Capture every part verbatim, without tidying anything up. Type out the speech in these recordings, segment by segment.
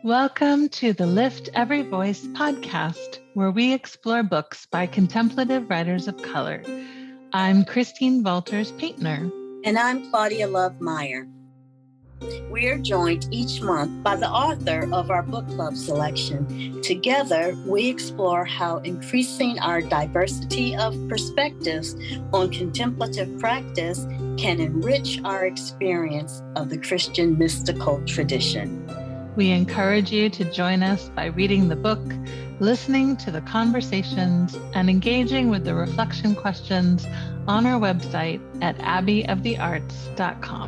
Welcome to the Lift Every Voice podcast, where we explore books by contemplative writers of color. I'm Christine Walters-Paintner. And I'm Claudia Love Meyer. We are joined each month by the author of our book club selection. Together, we explore how increasing our diversity of perspectives on contemplative practice can enrich our experience of the Christian mystical tradition. We encourage you to join us by reading the book, listening to the conversations, and engaging with the reflection questions on our website at abbey of the arts dot com.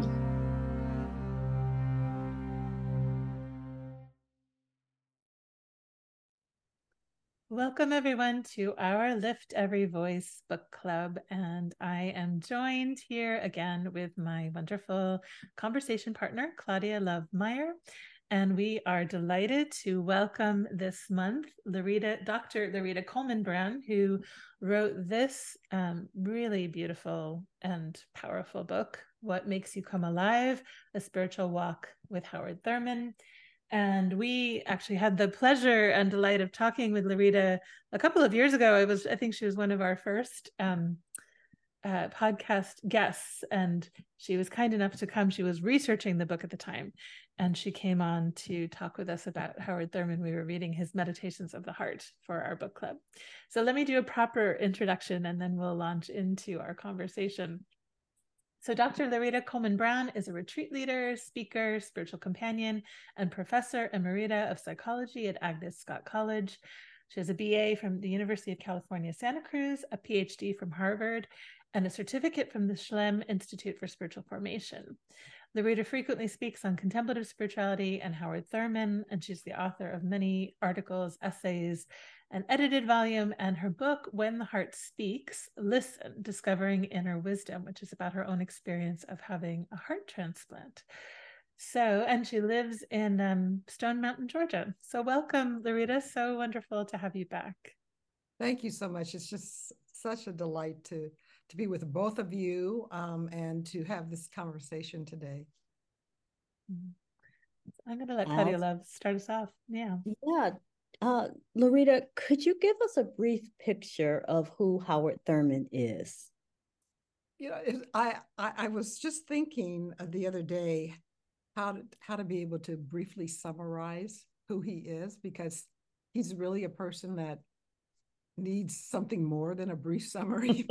Welcome everyone to our Lift Every Voice book club, and I am joined here again with my wonderful conversation partner, Claudia Love Meyer. And we are delighted to welcome this month Loretta, Doctor Loretta Coleman Brown, who wrote this um, really beautiful and powerful book, What Makes You Come Alive? A Spiritual Walk with Howard Thurman. And we actually had the pleasure and delight of talking with Loretta a couple of years ago. I was, I think she was one of our first um, uh, podcast guests, and she was kind enough to come. She was researching the book at the time, and she came on to talk with us about Howard Thurman. We were reading his Meditations of the Heart for our book club. So let me do a proper introduction, and then we'll launch into our conversation. So Doctor Loretta Coleman Brown is a retreat leader, speaker, spiritual companion, and professor emerita of psychology at Agnes Scott College. She has a B A from the University of California, Santa Cruz, a P H D from Harvard, and a certificate from the Schlem Institute for Spiritual Formation. Loretta frequently speaks on contemplative spirituality and Howard Thurman, and she's the author of many articles, essays, an edited volume, and her book, When the Heart Speaks, Listen, Discovering Inner Wisdom, which is about her own experience of having a heart transplant. So, and she lives in um, Stone Mountain, Georgia. So welcome, Loretta. So wonderful to have you back. Thank you so much. It's just such a delight to, to be with both of you um, and to have this conversation today. I'm going to let Claudia Love start us off. Yeah. Yeah. Uh, Loretta, could you give us a brief picture of who Howard Thurman is? You know, it, I, I I was just thinking the other day how to how to be able to briefly summarize who he is, because he's really a person that needs something more than a brief summary.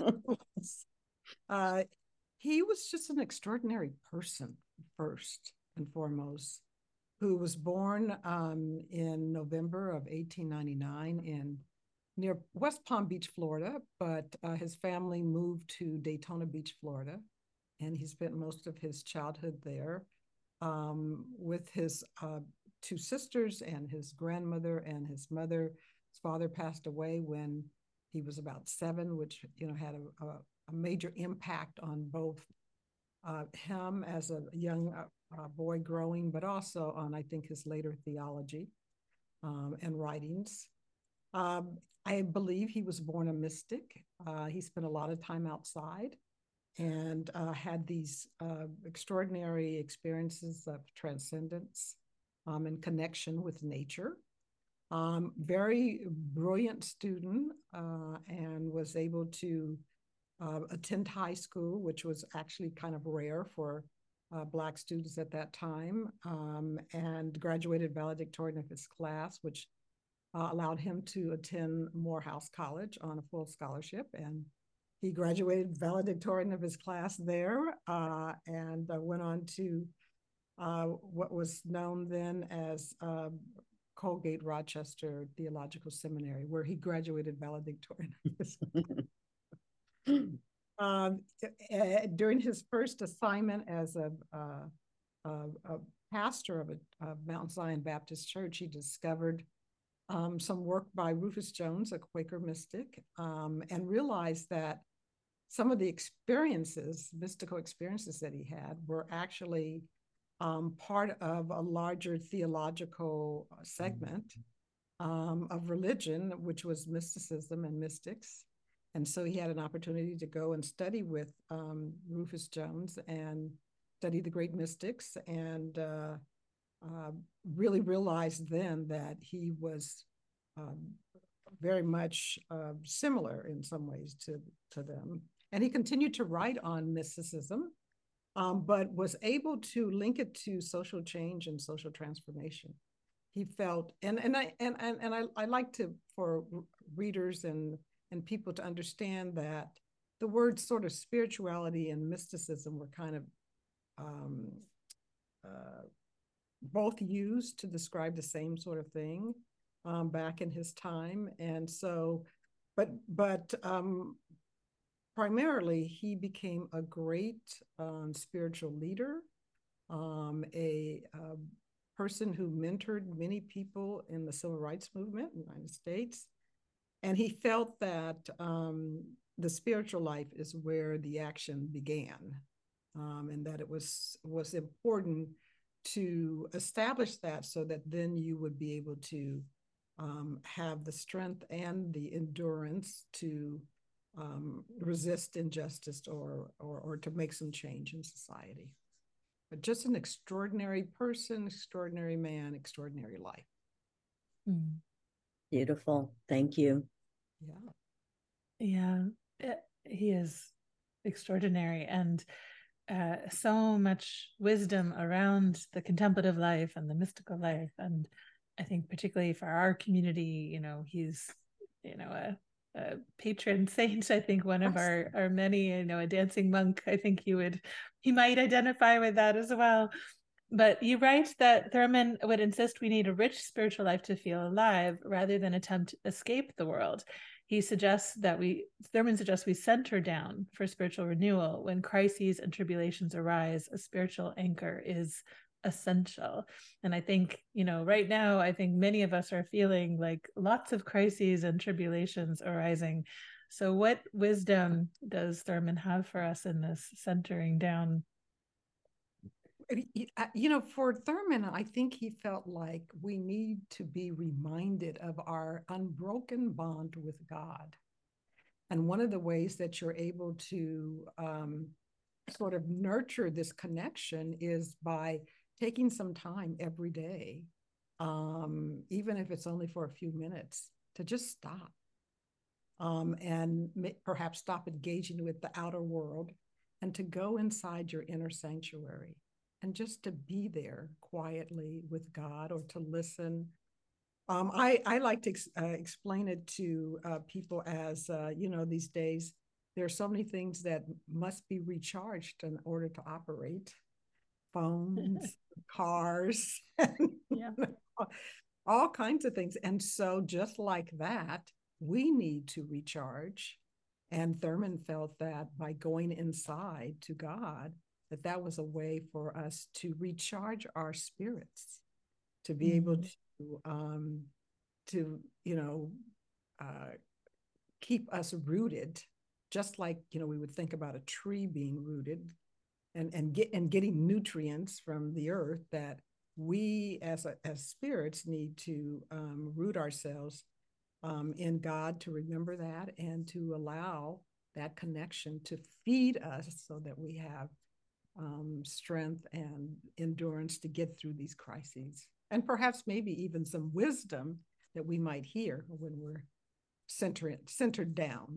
uh, he was just an extraordinary person, first and foremost, who was born um, in November of eighteen ninety-nine in near West Palm Beach, Florida, but uh, his family moved to Daytona Beach, Florida, and he spent most of his childhood there um, with his uh, two sisters and his grandmother and his mother. His father passed away when he was about seven, which you know had a, a, a major impact on both uh, him as a young uh, boy growing, but also on, I think, his later theology um, and writings. Um, I believe he was born a mystic. Uh, he spent a lot of time outside and uh, had these uh, extraordinary experiences of transcendence um, and connection with nature. Um, very brilliant student uh, and was able to uh, attend high school, which was actually kind of rare for uh, Black students at that time, um, and graduated valedictorian of his class, which Uh, allowed him to attend Morehouse College on a full scholarship. And he graduated valedictorian of his class there uh, and uh, went on to uh, what was known then as uh, Colgate Rochester Theological Seminary, where he graduated valedictorian of his um, uh, during his first assignment as a, uh, a, a pastor of a, a Mount Zion Baptist Church, he discovered Um, some work by Rufus Jones, a Quaker mystic, um, and realized that some of the experiences, mystical experiences that he had, were actually um, part of a larger theological segment um, of religion, which was mysticism and mystics. And so he had an opportunity to go and study with um, Rufus Jones and study the great mystics and uh, uh, really realized then that he was um, very much uh, similar in some ways to, to them. And he continued to write on mysticism, um, but was able to link it to social change and social transformation. He felt, and and I and and, and I, I like to, for readers and and people to understand that the words sort of spirituality and mysticism were kind of um, uh, both used to describe the same sort of thing um, back in his time. And so, but but um, primarily he became a great um, spiritual leader, um, a, a person who mentored many people in the civil rights movement in the United States. And he felt that um, the spiritual life is where the action began, um, and that it was was important to establish that so that then you would be able to um, have the strength and the endurance to um, resist injustice or, or or to make some change in society. But just an extraordinary person, extraordinary man, extraordinary life. Mm. Beautiful. Thank you. Yeah. Yeah. It, he is extraordinary, and uh, so much wisdom around the contemplative life and the mystical life. And I think particularly for our community, you know, he's, you know, a, a patron saint. I think one of our, our many, you know, a dancing monk. I think he would, he might identify with that as well. But you write that Thurman would insist we need a rich spiritual life to feel alive rather than attempt to escape the world. He suggests that we, Thurman suggests we center down for spiritual renewal. When crises and tribulations arise, a spiritual anchor is essential. And I think, you know, right now, I think many of us are feeling like lots of crises and tribulations arising. So what wisdom does Thurman have for us in this centering down? You know, for Thurman, I think he felt like we need to be reminded of our unbroken bond with God. And one of the ways that you're able to um, sort of nurture this connection is by taking some time every day, um, even if it's only for a few minutes, to just stop um, and perhaps stop engaging with the outer world and to go inside your inner sanctuary and just to be there quietly with God or to listen. Um, I, I like to ex- uh, explain it to uh, people as, uh, you know, these days, there are so many things that must be recharged in order to operate. Phones, cars, yeah. all kinds of things. And so just like that, we need to recharge. And Thurman felt that by going inside to God, that that was a way for us to recharge our spirits, to be mm. able to, um, to, you know, uh, keep us rooted, just like, you know, we would think about a tree being rooted and, and get, and getting nutrients from the earth, that we as, a, as spirits need to um, root ourselves um, in God, to remember that and to allow that connection to feed us so that we have um, strength and endurance to get through these crises. And perhaps maybe even some wisdom that we might hear when we're centered, centered down.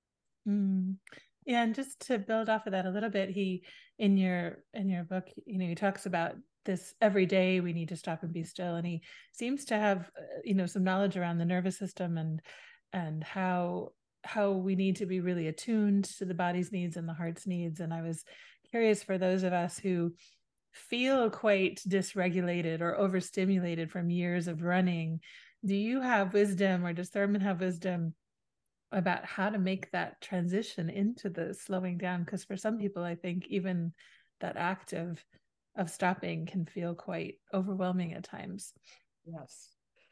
Mm. Yeah, and just to build off of that a little bit, he in your in your book, you know, he talks about this every day we need to stop and be still, and he seems to have, you know, some knowledge around the nervous system and and how how we need to be really attuned to the body's needs and the heart's needs. And I was curious, for those of us who feel quite dysregulated or overstimulated from years of running, do you have wisdom, or does Thurman have wisdom about how to make that transition into the slowing down? Because for some people, I think even that act of of stopping can feel quite overwhelming at times. Yes.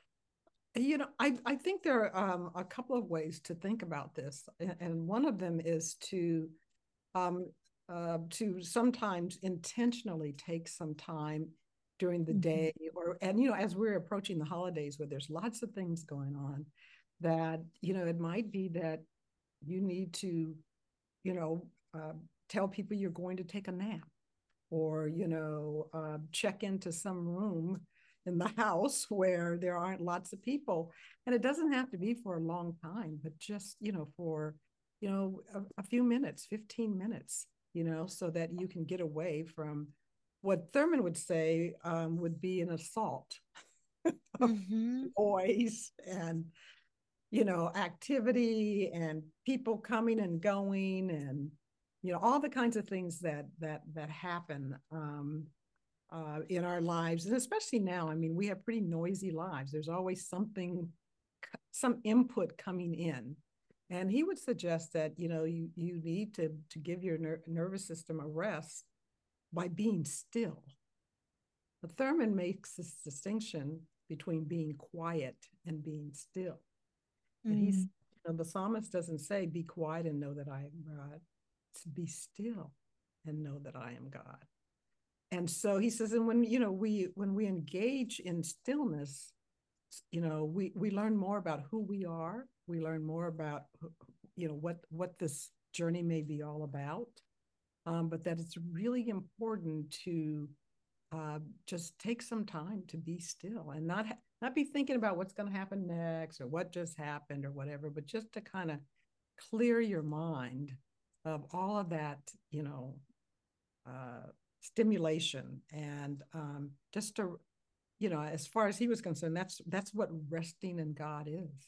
You know, I, I think there are um, a couple of ways to think about this. And one of them is to um, uh, to sometimes intentionally take some time during the mm-hmm. day, or, and, you know, as we're approaching the holidays where there's lots of things going on, that, you know, it might be that you need to, you know, uh, tell people you're going to take a nap, or, you know, uh, check into some room in the house where there aren't lots of people. And it doesn't have to be for a long time, but just, you know, for, you know, a, a few minutes, fifteen minutes, you know, so that you can get away from what Thurman would say um, would be an assault of Mm-hmm. noise and, you know, activity and people coming and going and, you know, all the kinds of things that that that happen um, uh, in our lives. And especially now, I mean, we have pretty noisy lives. There's always something, some input coming in. And he would suggest that, you know, you, you need to, to give your ner- nervous system a rest by being still. But Thurman makes this distinction between being quiet and being still. Mm. And he's, you know, the psalmist doesn't say, be quiet and know that I am God. It's be still and know that I am God. And so he says, and when, you know, we, when we engage in stillness, you know, we, we learn more about who we are. We learn more about, you know, what, what this journey may be all about. Um, but that it's really important to uh, just take some time to be still and not, ha- not be thinking about what's going to happen next or what just happened or whatever, but just to kind of clear your mind of all of that, you know, uh, stimulation. And um, just to, you know, as far as he was concerned, that's that's what resting in God is.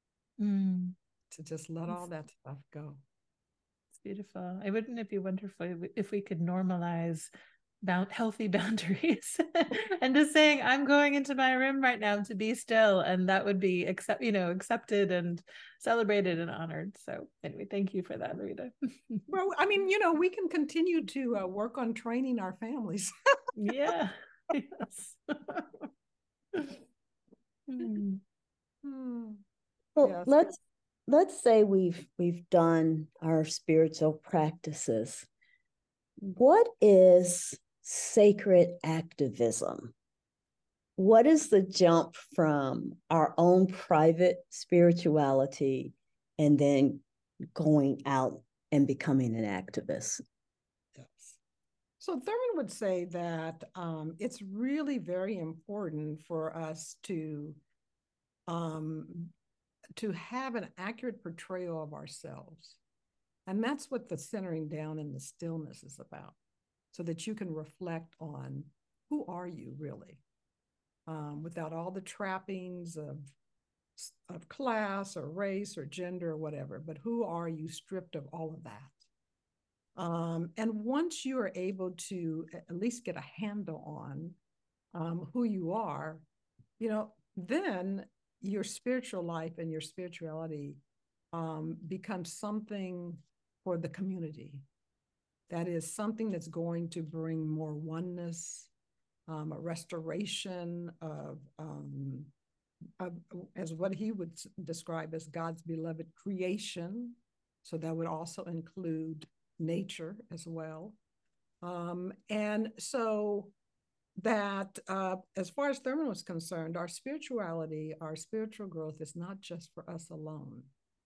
Mm. To just let all that stuff go. It's beautiful. I wouldn't it be wonderful if we could normalize bound healthy boundaries and just saying, I'm going into my room right now to be still, and that would be accept, you know, accepted and celebrated and honored. So anyway, thank you for that, Rita. Well, I mean, you know, we can continue to uh, work on training our families. Yeah. Yes. Hmm. Hmm. Well, Yes. let's let's say we've we've done our spiritual practices. What is sacred activism? What is the jump from our own private spirituality and then going out and becoming an activist? Yes. So Thurman would say that um, it's really very important for us to um, to have an accurate portrayal of ourselves. And that's what the centering down in the stillness is about, so that you can reflect on who are you really, um, without all the trappings of, of class or race or gender or whatever, but who are you stripped of all of that. Um, and once you are able to at least get a handle on um, who you are, you know, then your spiritual life and your spirituality um, becomes something for the community. That is something that's going to bring more oneness, um, a restoration of, um, of, as what he would describe as God's beloved creation. So that would also include nature as well. Um, and so that uh, as far as Thurman was concerned, our spirituality, our spiritual growth is not just for us alone.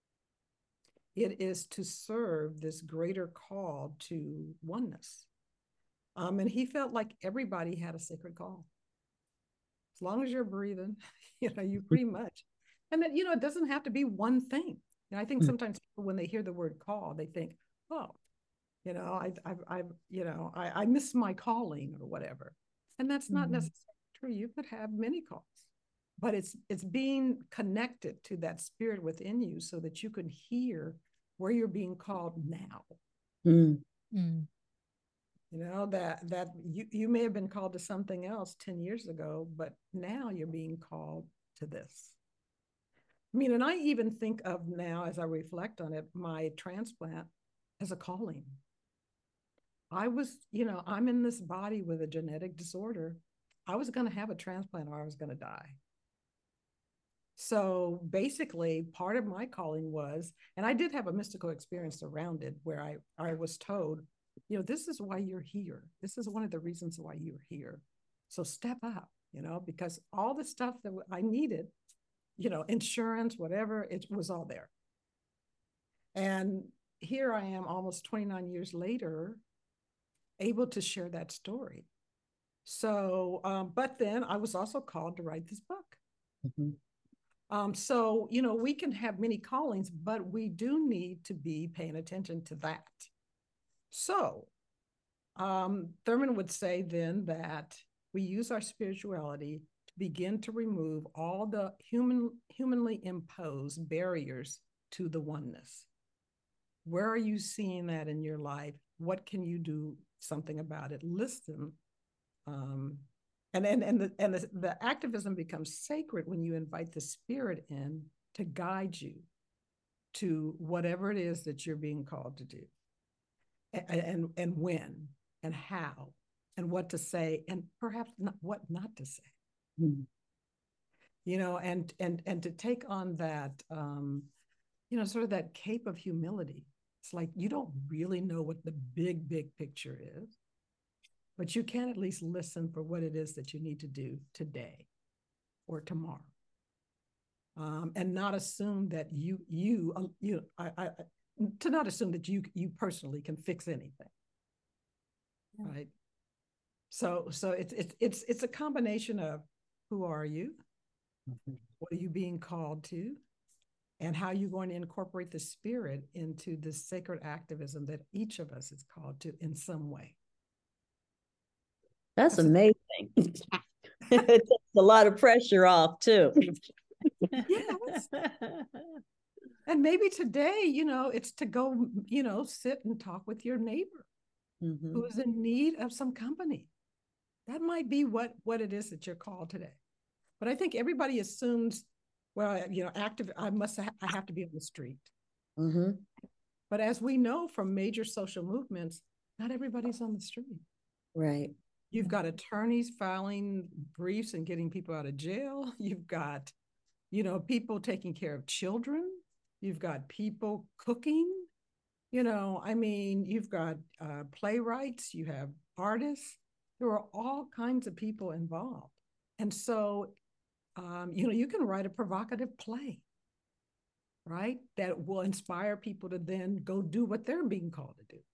It is to serve this greater call to oneness. Um, and he felt like everybody had a sacred call. As long as you're breathing, you know, you pretty much. And that, you know, it doesn't have to be one thing. And I think sometimes people, when they hear the word call, they think, oh, you know, I, I, I you know, I, I miss my calling or whatever. And that's not mm-hmm. necessarily true. You could have many calls, but it's it's being connected to that spirit within you so that you can hear where you're being called now. Mm-hmm. You know, that that you, you may have been called to something else ten years ago, but now you're being called to this. I mean, and I even think of now, as I reflect on it, my transplant as a calling. I was, you know, I'm in this body with a genetic disorder. I was going to have a transplant or I was going to die. So basically, part of my calling was, and I did have a mystical experience around it where I, I was told, you know, this is why you're here. This is one of the reasons why you're here. So step up, you know, because all the stuff that I needed, you know, insurance, whatever, it was all there. And here I am almost twenty-nine years later. able to share that story. So, um, but then I was also called to write this book. Mm-hmm. Um, so, you know, we can have many callings, but we do need to be paying attention to that. So, um, Thurman would say then that we use our spirituality to begin to remove all the human, humanly imposed barriers to the oneness. Where are you seeing that in your life? What can you do something about it? Listen. Um, and and, and, the, and the, the activism becomes sacred when you invite the spirit in to guide you to whatever it is that you're being called to do. And, and, and when and how and what to say and perhaps not, what not to say. Mm-hmm. You know, and and and to take on that, um, you know, sort of that cape of humility. It's like you don't really know what the big, big picture is, but you can at least listen for what it is that you need to do today or tomorrow. Um, and not assume that you, you, uh, you, I, I, to not assume that you, you personally can fix anything, yeah. Right? So, so it's, it's, it's, it's a combination of who are you? Mm-hmm. What are you being called to? And how you're going to incorporate the spirit into this sacred activism that each of us is called to in some way. That's, That's amazing. It takes a lot of pressure off too. Yes. And maybe today, you know, it's to go, you know, sit and talk with your neighbor mm-hmm. who is in need of some company. That might be what, what it is that you're called today. But I think everybody assumes, well, you know, active, I must, ha- I have to be on the street. Mm-hmm. But as we know from major social movements, not everybody's on the street. Right. You've got attorneys filing briefs and getting people out of jail. You've got, you know, people taking care of children. You've got people cooking. You know, I mean, you've got uh, playwrights, you have artists. There are all kinds of people involved. And so, um, you know, you can write a provocative play, right? That will inspire people to then go do what they're being called to do.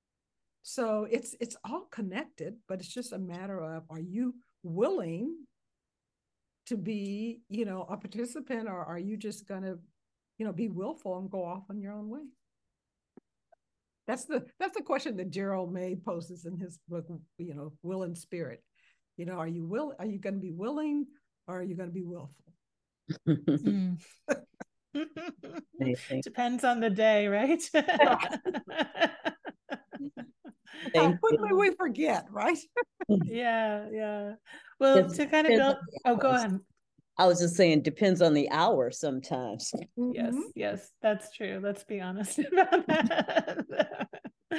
So it's it's all connected, but it's just a matter of, are you willing to be, you know, a participant, or are you just going to, you know, be willful and go off on your own way? That's the that's the question that Gerald May poses in his book, you know, Will and Spirit. You know, are you will are you going to be willing, or are you going to be willful? Mm. Depends on the day, right? How quickly we forget, right? Yeah, yeah. Well, it's, to kind of build, oh, go ahead. I was just saying, depends on the hour sometimes. Mm-hmm. Yes, yes, that's true. Let's be honest about that.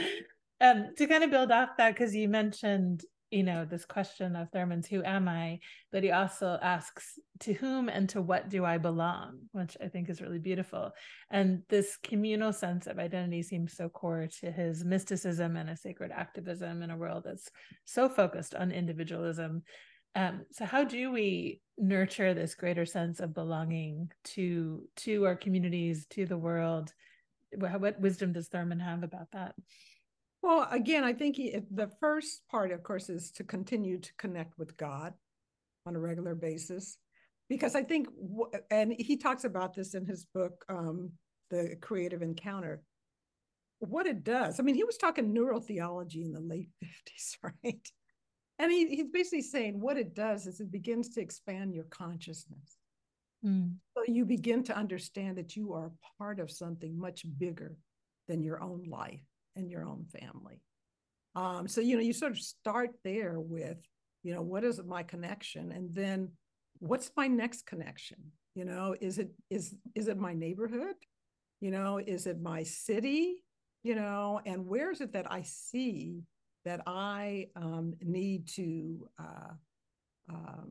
um, to kind of build off that, because you mentioned, you know, this question of Thurman's, who am I? But he also asks, to whom and to what do I belong? Which I think is really beautiful. And this communal sense of identity seems so core to his mysticism and a sacred activism in a world that's so focused on individualism. Um, so how do we nurture this greater sense of belonging to, to our communities, to the world? What, what wisdom does Thurman have about that? Well, again, I think he, the first part, of course, is to continue to connect with God on a regular basis. Because I think, and he talks about this in his book, um, The Creative Encounter, what it does. I mean, he was talking neurotheology in the late fifties, right? And he, he's basically saying what it does is it begins to expand your consciousness. Mm. So you begin to understand that you are a part of something much bigger than your own life and your own family. Um, so, you know, you sort of start there with, you know, what is my connection? And then what's my next connection? You know, is it, is, is it my neighborhood? You know, is it my city? You know, and where is it that I see that I um, need to uh, um,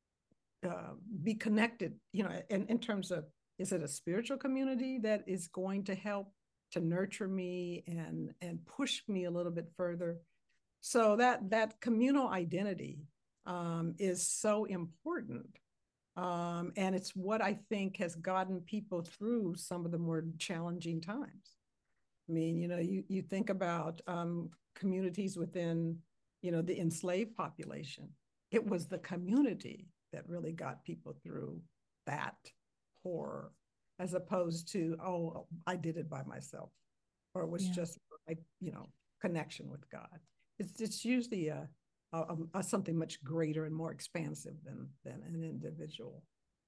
uh, be connected, you know, in, in terms of, is it a spiritual community that is going to help to nurture me and and push me a little bit further? So that that communal identity um, is so important. Um, and it's what I think has gotten people through some of the more challenging times. I mean, you know, you, you think about um, communities within, you know, the enslaved population. It was the community that really got people through that horror, as opposed to, oh, I did it by myself, or it was yeah. just, like, you know, connection with God. It's it's usually a, a, a something much greater and more expansive than than an individual.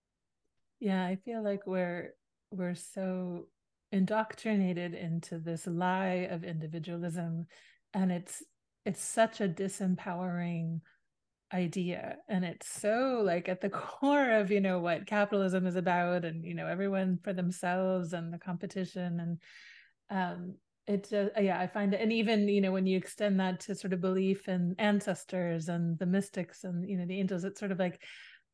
Yeah, I feel like we're we're so indoctrinated into this lie of individualism, and it's it's such a disempowering idea, and it's so like at the core of, you know, what capitalism is about, and, you know, everyone for themselves and the competition, and um it just, yeah, I find it. And even, you know, when you extend that to sort of belief in ancestors and the mystics and, you know, the angels, it's sort of like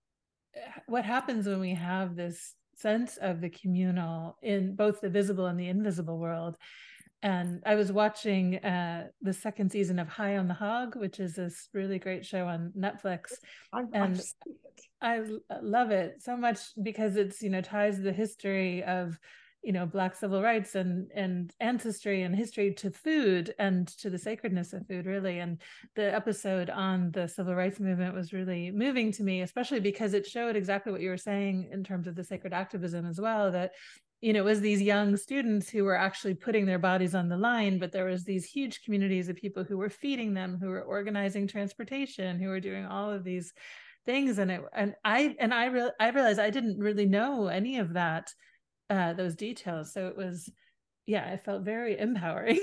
what happens when we have this sense of the communal in both the visible and the invisible world. And I was watching uh, the second season of High on the Hog, which is this really great show on Netflix. I've, and I've seen it. I love it so much because it's, you know, ties the history of, you know, Black civil rights and and ancestry and history to food and to the sacredness of food, really. And the episode on the civil rights movement was really moving to me, especially because it showed exactly what you were saying in terms of the sacred activism as well, that, you know, it was these young students who were actually putting their bodies on the line, but there was these huge communities of people who were feeding them, who were organizing transportation, who were doing all of these things. And it, and I, and I, re- I realized I didn't really know any of that, uh, those details. So it was, yeah, it felt very empowering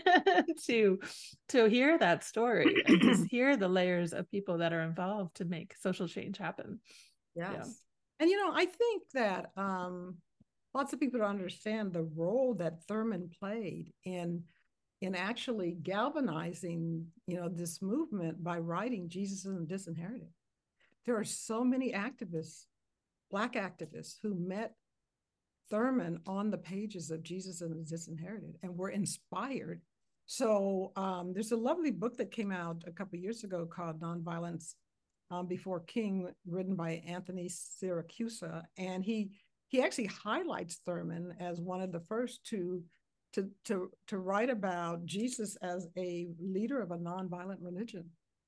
to, to hear that story and to hear the layers of people that are involved to make social change happen. Yes. Yeah. And, you know, I think that, um, lots of people don't understand the role that Thurman played in in actually galvanizing, you know, this movement by writing Jesus and the Disinherited. There are so many activists, Black activists, who met Thurman on the pages of Jesus and the Disinherited and were inspired. So um, there's a lovely book that came out a couple of years ago called Nonviolence um, Before King, written by Anthony Siracusa, and he He actually highlights Thurman as one of the first to, to, to, to write about Jesus as a leader of a nonviolent religion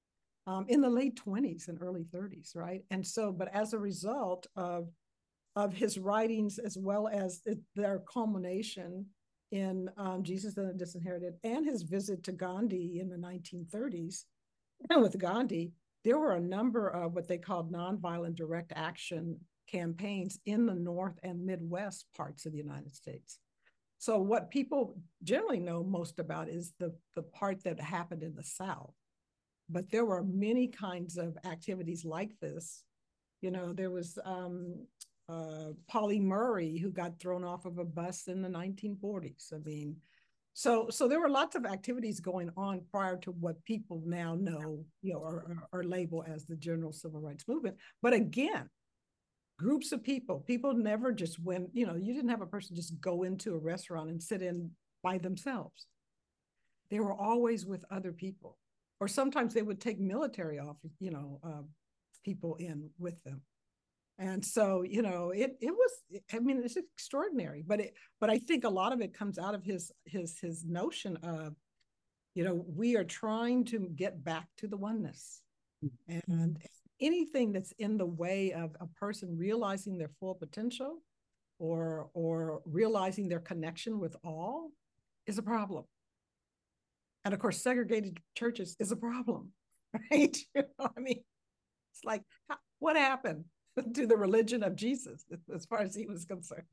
um, in the late twenties and early thirties, right? And so, but as a result of, of his writings, as well as it, their culmination in um, Jesus and the Disinherited and his visit to Gandhi in the nineteen thirties, and with Gandhi, there were a number of what they called nonviolent direct action campaigns in the North and Midwest parts of the United States. So what people generally know most about is the, the part that happened in the South. But there were many kinds of activities like this. You know, there was um, uh, Pauli Murray, who got thrown off of a bus in the nineteen forties. I mean, so so there were lots of activities going on prior to what people now know, you know, or, or, or label as the general civil rights movement. But again, groups of people, people never just went, you know, you didn't have a person just go into a restaurant and sit in by themselves. They were always with other people, or sometimes they would take military off, you know, uh, people in with them. And so, you know, it it was, I mean, it's extraordinary, but it, but I think a lot of it comes out of his his his notion of, you know, we are trying to get back to the oneness. Mm-hmm. And anything that's in the way of a person realizing their full potential or or realizing their connection with all is a problem. And of course, segregated churches is a problem, right? You know, I mean, it's like, what happened to the religion of Jesus as far as he was concerned,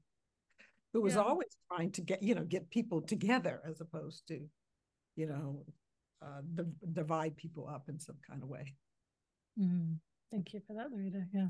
who was yeah. always trying to get, you know, get people together as opposed to, you know, uh, divide people up in some kind of way. Mm. Thank you for that, Loretta. Yeah.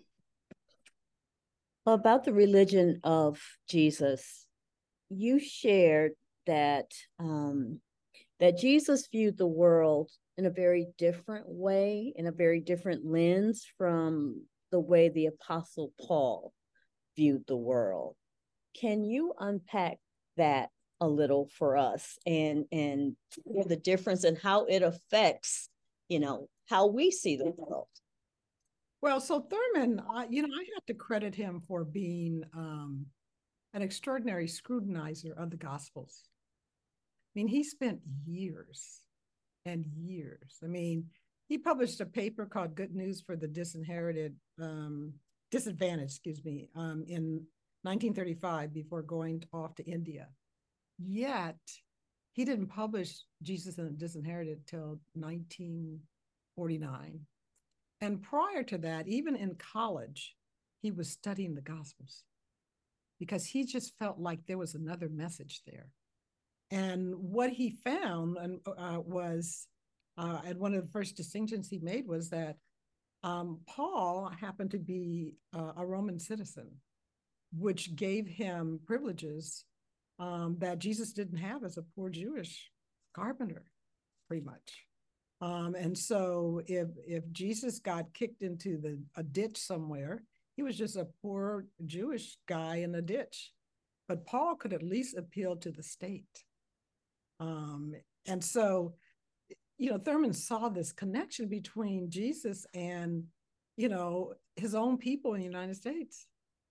About the religion of Jesus, you shared that um, that Jesus viewed the world in a very different way, in a very different lens from the way the Apostle Paul viewed the world. Can you unpack that a little for us and and the difference and how it affects, you know, how we see the world? Well, so Thurman, I, you know, I have to credit him for being um, an extraordinary scrutinizer of the Gospels. I mean, he spent years and years. I mean, he published a paper called Good News for the Disinherited, um, Disadvantaged, excuse me, um, in nineteen thirty-five before going off to India. Yet, he didn't publish Jesus and the Disinherited till nineteen forty-nine. And prior to that, even in college, he was studying the Gospels because he just felt like there was another message there. And what he found uh, was, uh, and one of the first distinctions he made was that um, Paul happened to be uh, a Roman citizen, which gave him privileges um, that Jesus didn't have as a poor Jewish carpenter, pretty much. Um, and so if if Jesus got kicked into the a ditch somewhere, he was just a poor Jewish guy in a ditch. But Paul could at least appeal to the state. Um, and so, you know, Thurman saw this connection between Jesus and, you know, his own people in the United States.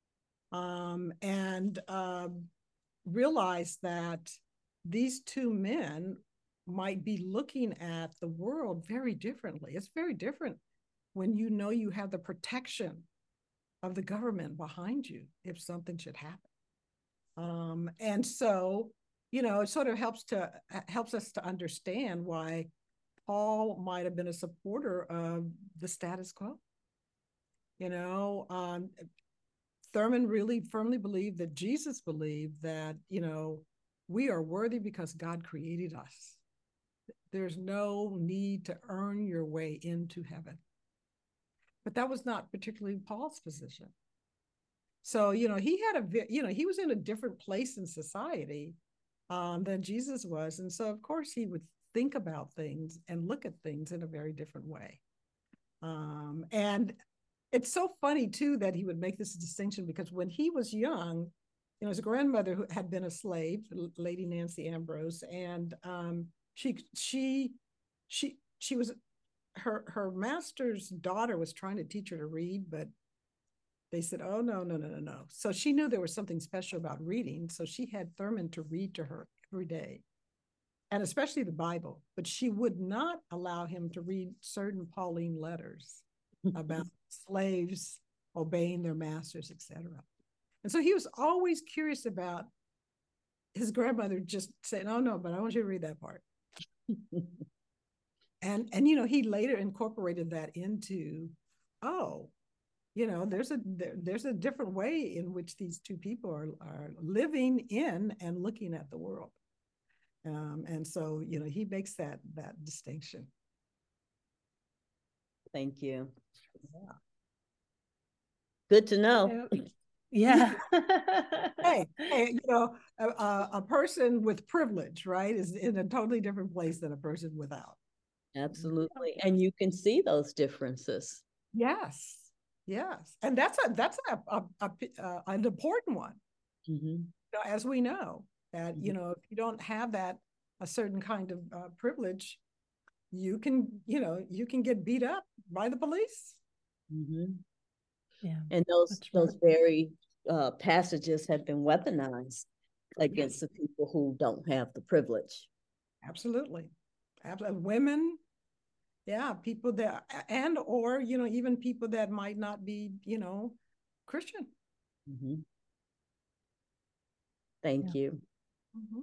Um, and um, realized that these two men might be looking at the world very differently. It's very different when you know you have the protection of the government behind you if something should happen. Um, and so, you know, it sort of helps to helps us to understand why Paul might have been a supporter of the status quo. You know, um, Thurman really firmly believed that Jesus believed that, you know, we are worthy because God created us. There's no need to earn your way into heaven. But that was not particularly Paul's position. So, you know, he had a, you know, he was in a different place in society um, than Jesus was. And so, of course, he would think about things and look at things in a very different way. Um, and it's so funny, too, that he would make this distinction because when he was young, you know, his grandmother who had been a slave, Lady Nancy Ambrose, and um, she, she, she, she was, her, her master's daughter was trying to teach her to read, but they said, oh, no, no, no, no, no. So she knew there was something special about reading. So she had Thurman to read to her every day, and especially the Bible. But she would not allow him to read certain Pauline letters about slaves obeying their masters, et cetera. And so he was always curious about his grandmother just saying, oh, no, but I want you to read that part. and, and, you know, he later incorporated that into, oh, you know, there's a there, there's a different way in which these two people are, are living in and looking at the world. Um, and so, you know, he makes that that distinction. Thank you. Yeah. Good to know. Yeah. hey, hey, you know, a, a person with privilege, right, is in a totally different place than a person without. Absolutely. And you can see those differences. Yes. Yes, and that's a that's a, a, a, a an important one. Mm-hmm. You know, as we know that mm-hmm. you know if you don't have that a certain kind of uh, privilege, you can you know you can get beat up by the police. Mm-hmm. Yeah, and those those right. very uh, passages have been weaponized against yes. the people who don't have the privilege. Absolutely, absolutely. Women. Yeah, people that, and or, you know, even people that might not be, you know, Christian. Mm-hmm. Thank yeah. you. Mm-hmm.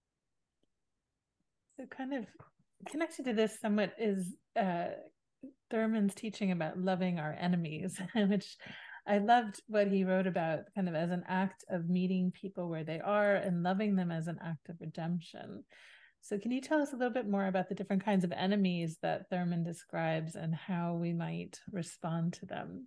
So kind of connected to this somewhat is uh, Thurman's teaching about loving our enemies, which I loved what he wrote about kind of as an act of meeting people where they are and loving them as an act of redemption. So can you tell us a little bit more about the different kinds of enemies that Thurman describes and how we might respond to them?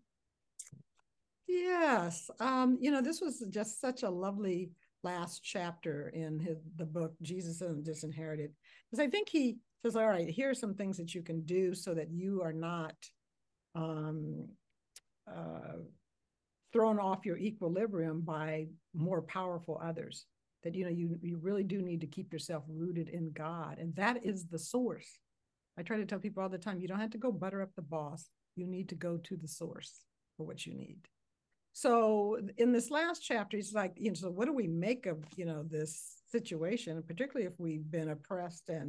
Yes. Um, you know, this was just such a lovely last chapter in his the book, Jesus and the Disinherited. Because I think he says, all right, here are some things that you can do so that you are not um, uh, thrown off your equilibrium by more powerful others. That, you know, you, you really do need to keep yourself rooted in God. And that is the source. I try to tell people all the time, you don't have to go butter up the boss. You need to go to the source for what you need. So in this last chapter, it's like, you know, so what do we make of, you know, this situation, particularly if we've been oppressed and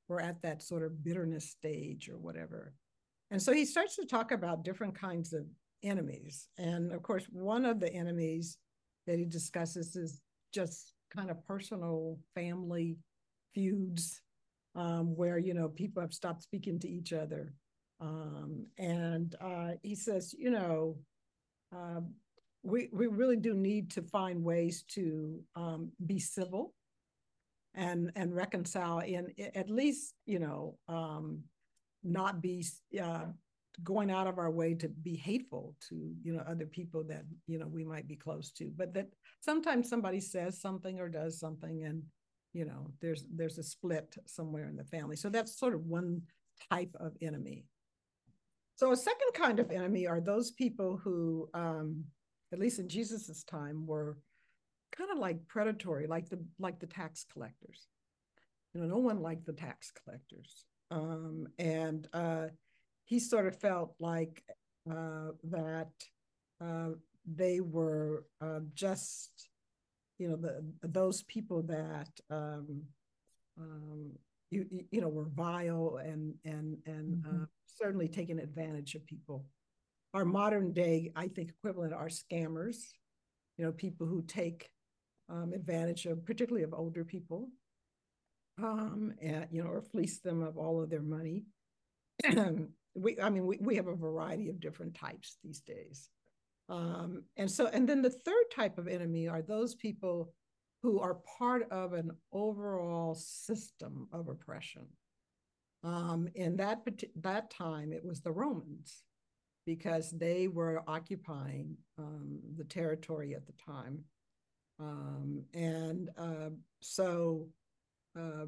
were at that sort of bitterness stage or whatever. And so he starts to talk about different kinds of enemies. And of course, one of the enemies that he discusses is just kind of personal family feuds, um, where, you know, people have stopped speaking to each other. Um, and uh, he says, you know, uh, we, we really do need to find ways to um, be civil and, and reconcile in at least, you know, um, not be uh, going out of our way to be hateful to, you know, other people that, you know, we might be close to, but that sometimes somebody says something or does something and, you know, there's, there's a split somewhere in the family. So that's sort of one type of enemy. So a second kind of enemy are those people who, um, at least in Jesus's time, were kind of like predatory, like the, like the tax collectors. You know, no one liked the tax collectors. Um, and uh, he sort of felt like uh, that uh, they were uh, just, you know, the those people that um, um, you you know were vile and and and mm-hmm. uh, certainly taking advantage of people. Our modern day, I think, equivalent are scammers. You know, people who take um, advantage of, particularly of older people. Um, and, you know, or fleece them of all of their money. we, I mean, we, we have a variety of different types these days. Um, and so, and then the third type of enemy are those people who are part of an overall system of oppression. Um, in that, that time, it was the Romans, because they were occupying um, the territory at the time. Um, and uh, so, Uh,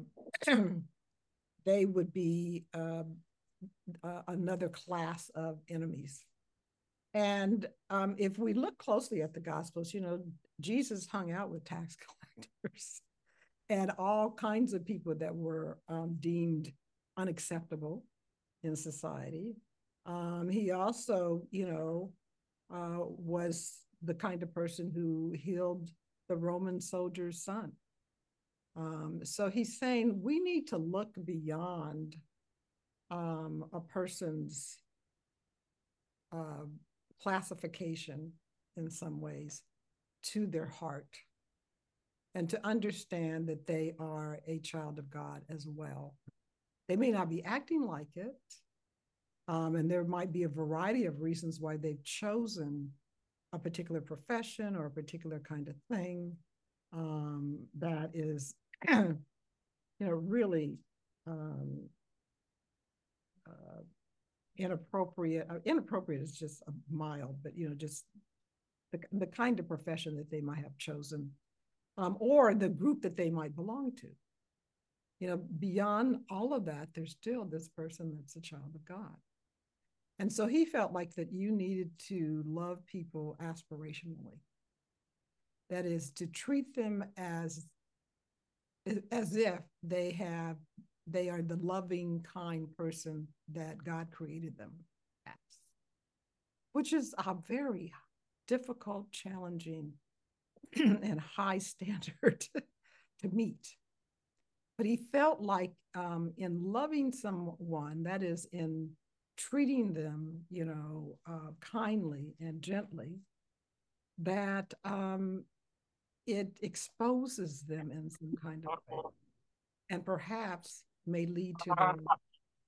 they would be uh, uh, another class of enemies. And um, if we look closely at the Gospels, you know, Jesus hung out with tax collectors and all kinds of people that were um, deemed unacceptable in society. Um, he also, you know, uh, was the kind of person who healed the Roman soldier's son. Um, so he's saying we need to look beyond um, a person's uh, classification in some ways to their heart, and to understand that they are a child of God as well. They may not be acting like it, um, and there might be a variety of reasons why they've chosen a particular profession or a particular kind of thing um, that is you know, really um, uh, inappropriate. Uh, inappropriate is just a mild, but, you know, just the, the kind of profession that they might have chosen, um, or the group that they might belong to. You know, beyond all of that, there's still this person that's a child of God. And so he felt like that you needed to love people aspirationally. That is, to treat them as as if they have, they are the loving, kind person that God created them as, which is a very difficult, challenging, and high standard to meet. But he felt like um, in loving someone, that is, in treating them, you know, uh, kindly and gently, that um, it exposes them in some kind of way, and perhaps may lead to their life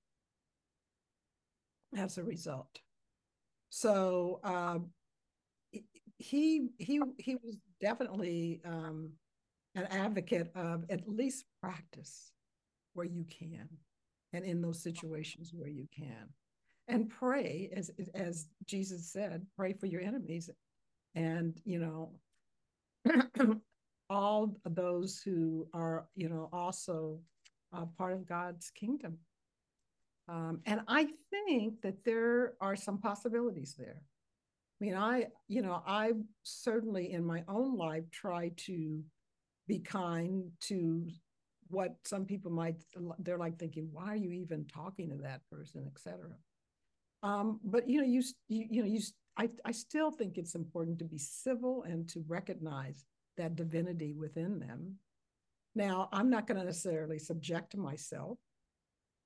as a result. So uh, he he he was definitely um, an advocate of at least practice where you can, and in those situations where you can, and pray, as as Jesus said, pray for your enemies, and, you know, all those who are, you know, also uh, part of God's kingdom. Um, and I think that there are some possibilities there. I mean, I, you know, I certainly in my own life try to be kind to what some people might, they're like thinking, why are you even talking to that person, et cetera. Um, but, you know, you, you, you know, you, I, I still think it's important to be civil and to recognize that divinity within them. Now, I'm not going to necessarily subject myself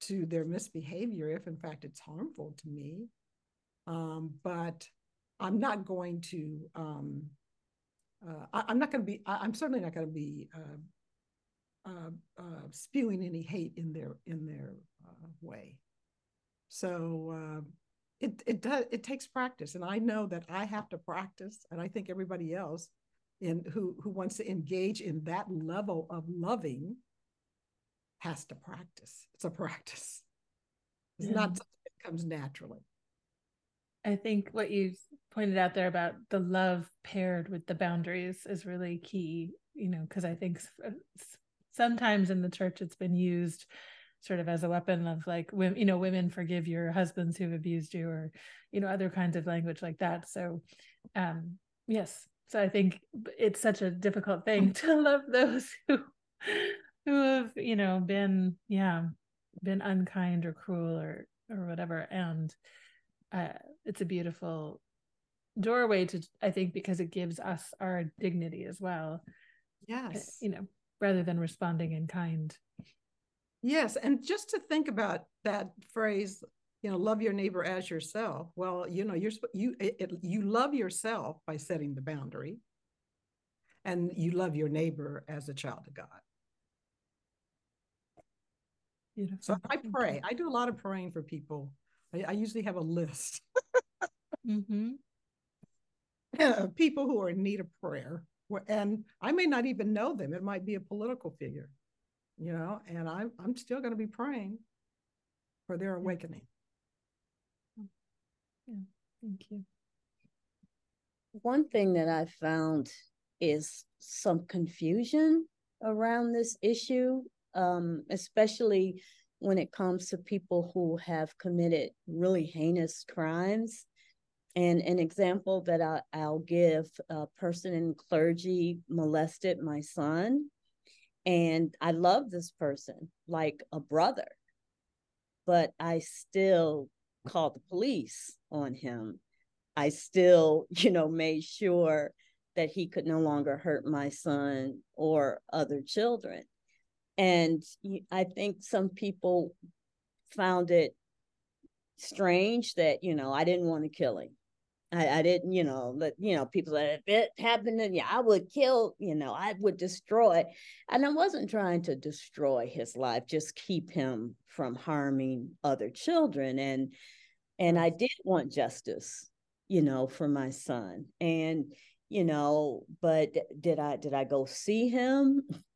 to their misbehavior if in fact it's harmful to me. Um, but I'm not going to, um, uh, I, I'm not going to be, I, I'm certainly not going to be uh, uh, uh, spewing any hate in their, in their uh, way. So uh, it, it does, it takes practice. And I know that I have to practice, and I think everybody else in who, who wants to engage in that level of loving has to practice. It's a practice. It's yeah. not something that comes naturally. I think what you pointed out there about the love paired with the boundaries is really key, you know, because I think sometimes in the church it's been used sort of as a weapon of like, you know, women forgive your husbands who've abused you, or, you know, other kinds of language like that. So, um, yes. So I think it's such a difficult thing to love those who, who have, you know, been, yeah, been unkind or cruel or, or whatever. And uh, it's a beautiful doorway to, I think, because it gives us our dignity as well. Yes. Uh, you know, rather than responding in kind. Yes. And just to think about that phrase, you know, love your neighbor as yourself. Well, you know, you're you it, it, you love yourself by setting the boundary, and you love your neighbor as a child of God. Beautiful. So I pray. I do a lot of praying for people. I, I usually have a list. mm-hmm. Yeah, people who are in need of prayer, and I may not even know them. It might be a political figure, you know, and I'm I'm still going to be praying for their awakening. Yeah, thank you. One thing that I found is some confusion around this issue, um, especially when it comes to people who have committed really heinous crimes. And an example that I, I'll give, a person in clergy molested my son. And I love this person like a brother, but I still called the police on him. I still, you know, made sure that he could no longer hurt my son or other children. And I think some people found it strange that, you know, I didn't want to kill him. I, I didn't, you know, let, you know, people said, if it happened to you, I would kill, you know, I would destroy. And I wasn't trying to destroy his life, just keep him from harming other children. And, and I did want justice, you know, for my son. And, you know, but did I, did I go see him?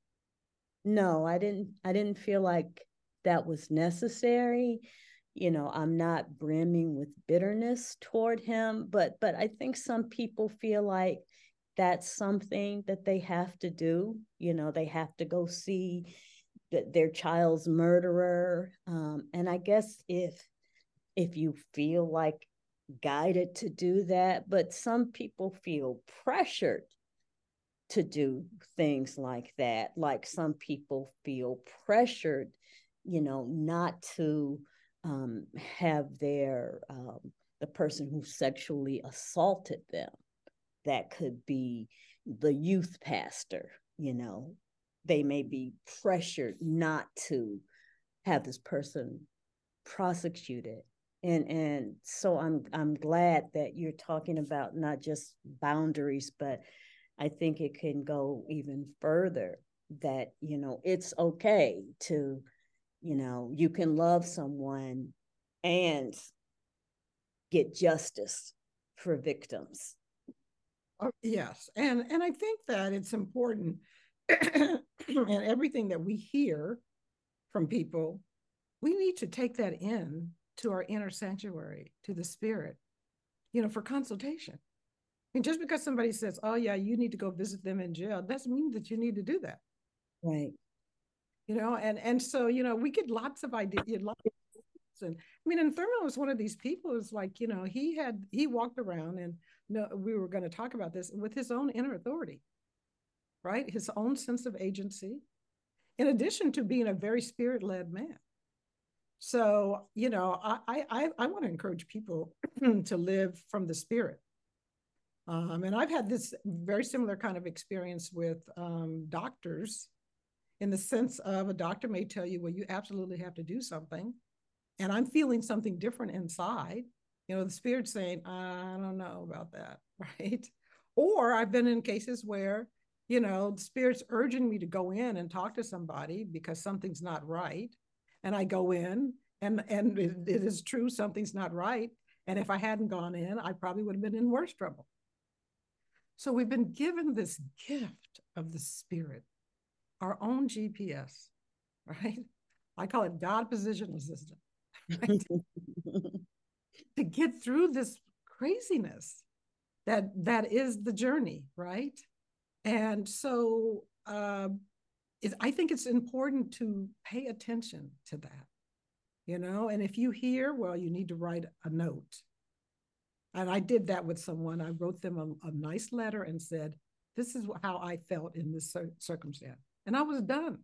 No, I didn't, I didn't feel like that was necessary. You know, I'm not brimming with bitterness toward him, but but I think some people feel like that's something that they have to do. You know, they have to go see the, their child's murderer. Um, and I guess if if you feel like guided to do that, but some people feel pressured to do things like that. Like some people feel pressured, you know, not to Um, have their um, the person who sexually assaulted them. That could be the youth pastor, you know. They may be pressured not to have this person prosecuted. And and so I'm I'm glad that you're talking about not just boundaries, but I think it can go even further, that, you know, it's okay to, you know, you can love someone and get justice for victims. Oh, yes. And, and I think that it's important and everything that we hear from people, we need to take that in to our inner sanctuary, to the spirit, you know, for consultation. And just because somebody says, oh yeah, you need to go visit them in jail, doesn't mean that you need to do that. Right. You know, and and so, you know, we get lots of ideas. Lots of, and I mean, and Thurman was one of these people who's like, you know, he had, he walked around, and no, we were going to talk about this, with his own inner authority, right? His own sense of agency, in addition to being a very spirit-led man. So, you know, I I I want to encourage people to live from the spirit. Um, and I've had this very similar kind of experience with um, doctors in the sense of a doctor may tell you, well, you absolutely have to do something. And I'm feeling something different inside. You know, the spirit's saying, I don't know about that, right? Or I've been in cases where, you know, the spirit's urging me to go in and talk to somebody because something's not right. And I go in and, and it, it is true, something's not right. And if I hadn't gone in, I probably would have been in worse trouble. So we've been given this gift of the spirit, our own G P S, right? I call it God Position Assistant, right? To get through this craziness that that is the journey, right? And so uh, it, I think it's important to pay attention to that, you know? And if you hear, well, you need to write a note. And I did that with someone. I wrote them a, a nice letter and said, this is how I felt in this cir- circumstance. And I was done.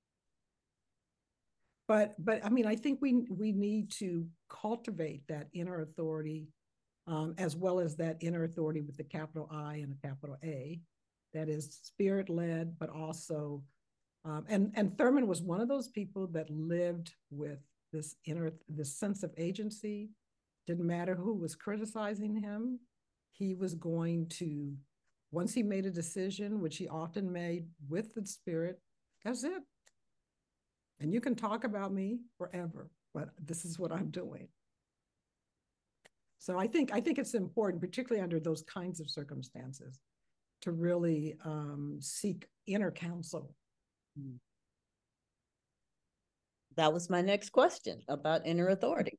But, but I mean, I think we, we need to cultivate that inner authority, um, as well as that inner authority with the capital I and a capital A, that is spirit-led, but also, um, and, and Thurman was one of those people that lived with this inner, this sense of agency. Didn't matter who was criticizing him. He was going to, once he made a decision, which he often made with the spirit, that's it. And you can talk about me forever, but this is what I'm doing. So I think, I think it's important, particularly under those kinds of circumstances, to really um, seek inner counsel. That was my next question about inner authority.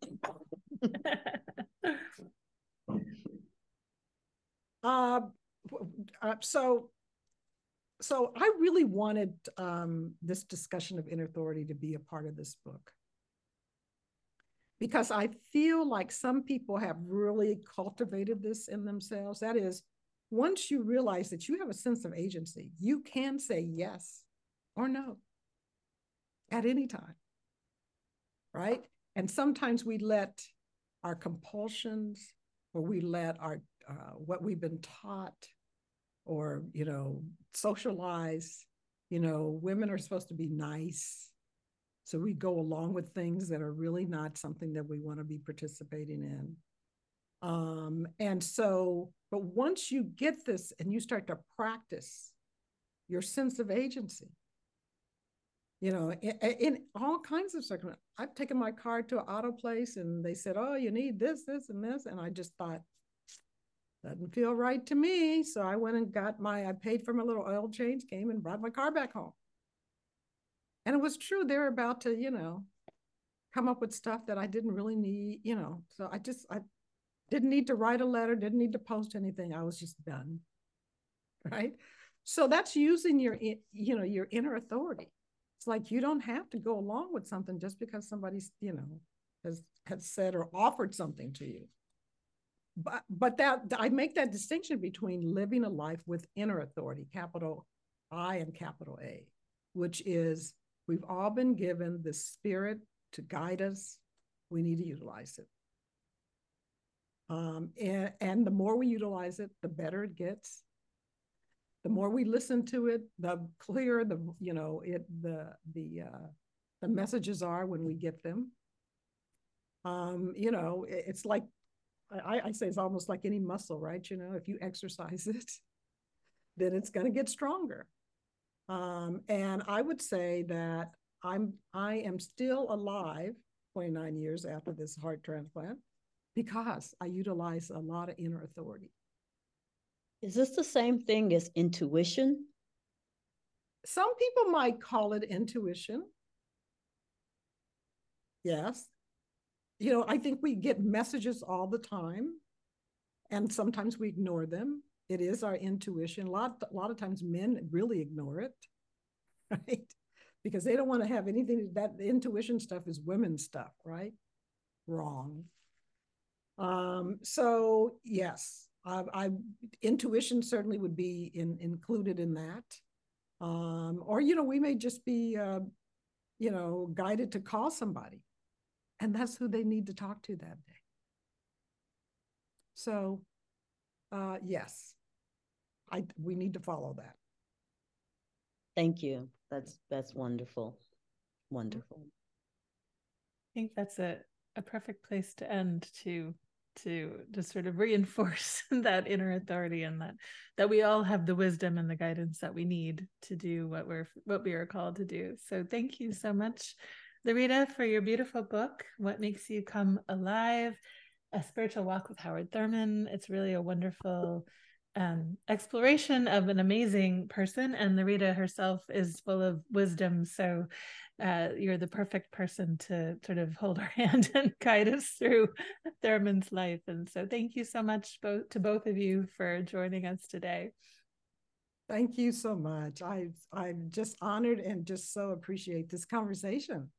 uh, uh, so, so I really wanted um, this discussion of inner authority to be a part of this book, because I feel like some people have really cultivated this in themselves. That is, once you realize that you have a sense of agency, you can say yes or no at any time, right? And sometimes we let our compulsions, or we let our uh, what we've been taught, or, you know, socialize. You know, women are supposed to be nice, so we go along with things that are really not something that we want to be participating in. Um, and so, but once you get this and you start to practice your sense of agency, you know, in, in all kinds of circumstances. I've taken my car to an auto place and they said, oh, you need this, this, and this. And I just thought, doesn't feel right to me. So I went and got my, I paid for my little oil change, came and brought my car back home. And it was true. They were about to, you know, come up with stuff that I didn't really need, you know. So I just, I didn't need to write a letter, didn't need to post anything. I was just done, right? So that's using your, you know, your inner authority. It's like you don't have to go along with something just because somebody's, you know, has, has said or offered something to you. But, but that I make that distinction between living a life with inner authority, capital I and capital A, which is we've all been given the spirit to guide us. We need to utilize it. Um, and, and the more we utilize it, the better it gets. The more we listen to it, the clearer the, you know, it, the, the, uh, the messages are when we get them. Um, you know, it, it's like, I, I say it's almost like any muscle, right? You know, if you exercise it, then it's going to get stronger. Um, and I would say that I'm, I am still alive twenty-nine years after this heart transplant because I utilize a lot of inner authority. Is this the same thing as intuition? Some people might call it intuition. Yes. You know, I think we get messages all the time, and sometimes we ignore them. It is our intuition. A lot, a lot of times men really ignore it, right? Because they don't want to have anything, that intuition stuff is women's stuff, right? Wrong. Um, so yes, I, I intuition certainly would be in, included in that. Um, or, you know, we may just be, uh, you know, guided to call somebody, and that's who they need to talk to that day. So, uh, yes, I we need to follow that. Thank you. That's that's wonderful. Wonderful. I think that's a, a perfect place to end, to to just sort of reinforce that inner authority, and that that we all have the wisdom and the guidance that we need to do what we're what we are called to do. So thank you so much, Loretta, for your beautiful book, What Makes You Come Alive, A Spiritual Walk with Howard Thurman. It's really a wonderful um, exploration of an amazing person, and Loretta herself is full of wisdom. So uh, you're the perfect person to sort of hold our hand and guide us through Thurman's life. And so thank you so much both to both of you for joining us today. Thank you so much. I, I'm just honored and just so appreciate this conversation.